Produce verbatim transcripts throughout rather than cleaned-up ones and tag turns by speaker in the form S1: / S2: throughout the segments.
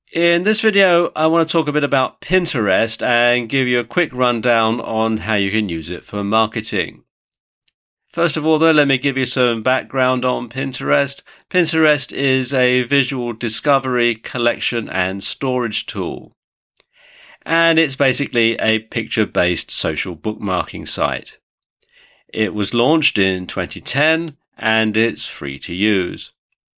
S1: In this video, I want to talk a bit about Pinterest and give you a quick rundown on how you can use it for marketing. First of all, though, let me give you some background on Pinterest. Pinterest is a visual discovery, collection, and storage tool. And it's basically a picture-based social bookmarking site. It was launched in twenty ten and it's free to use.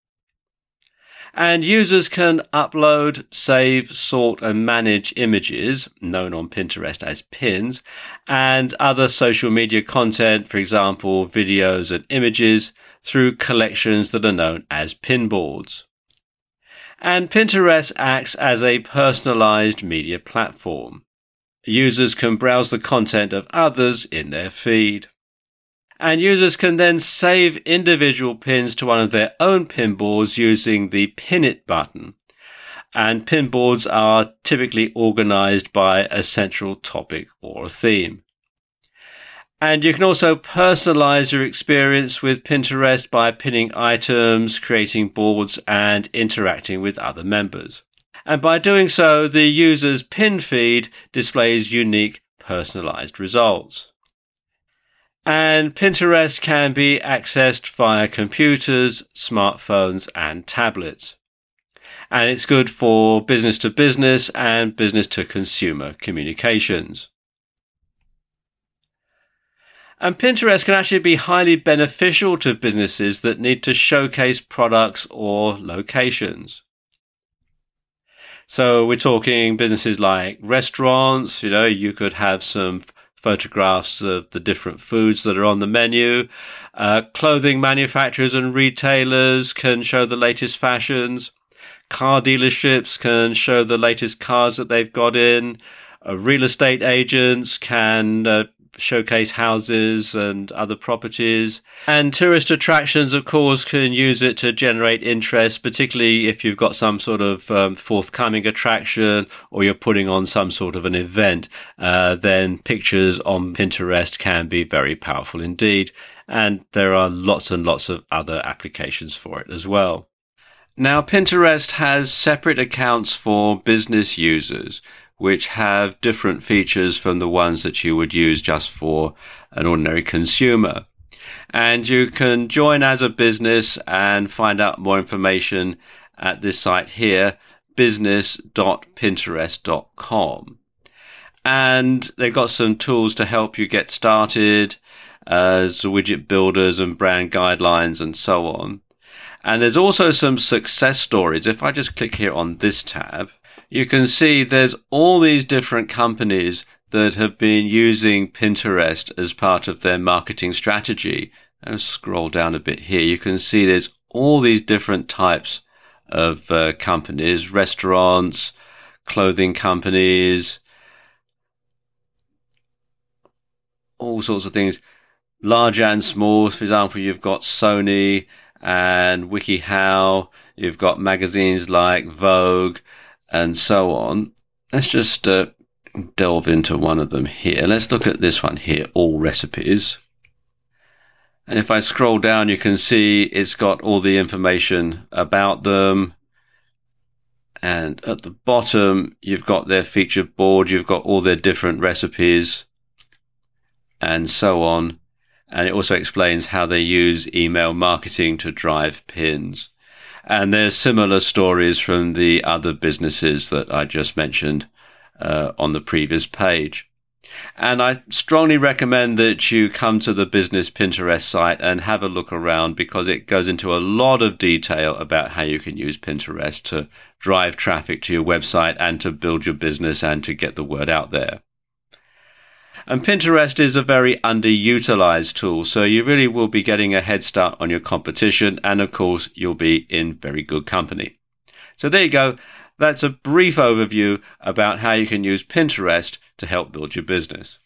S1: And users can upload, save, sort and manage images, known on Pinterest as pins, and other social media content, for example, videos and images, through collections that are known as pin boards. And Pinterest acts as a personalized media platform. Users can browse the content of others in their feed. And users can then save individual pins to one of their own pin boards using the Pin It button. And pin boards are typically organized by a central topic or a theme. And you can also personalize your experience with Pinterest by pinning items, creating boards, and interacting with other members. And by doing so, the user's pin feed displays unique personalized results. And Pinterest can be accessed via computers, smartphones, and tablets. And it's good for business to business and business to consumer communications. And Pinterest can actually be highly beneficial to businesses that need to showcase products or locations. So we're talking businesses like restaurants. You know, you could have some photographs of the different foods that are on the menu. Uh, clothing manufacturers and retailers can show the latest fashions. Car dealerships can show the latest cars that they've got in. Uh, real estate agents can uh, showcase houses and other properties. And tourist attractions, of course, can use it to generate interest, particularly if you've got some sort of um, forthcoming attraction or you're putting on some sort of an event. Uh, then pictures on Pinterest can be very powerful indeed. And there are lots and lots of other applications for it as well. Now, Pinterest has separate accounts for business users, which have different features from the ones that you would use just for an ordinary consumer. And you can join as a business and find out more information at this site here, business dot pinterest dot com. And they've got some tools to help you get started, as widget builders and brand guidelines and so on. And there's also some success stories. If I just click here on this tab, you can see there's all these different companies that have been using Pinterest as part of their marketing strategy. And scroll down a bit here. You can see there's all these different types of uh, companies, restaurants, clothing companies, all sorts of things, large and small. For example, you've got Sony and WikiHow. You've got magazines like Vogue, and so on. Let's just uh, delve into one of them here. Let's look at this one here, All Recipes. And if I scroll down, you can see it's got all the information about them. And at the bottom, you've got their featured board. You've got all their different recipes and so on. And it also explains how they use email marketing to drive pins. And there's similar stories from the other businesses that I just mentioned uh, on the previous page. And I strongly recommend that you come to the Business Pinterest site and have a look around, because it goes into a lot of detail about how you can use Pinterest to drive traffic to your website and to build your business and to get the word out there. And Pinterest is a very underutilized tool, so you really will be getting a head start on your competition, and of course you'll be in very good company. So there you go. That's a brief overview about how you can use Pinterest to help build your business.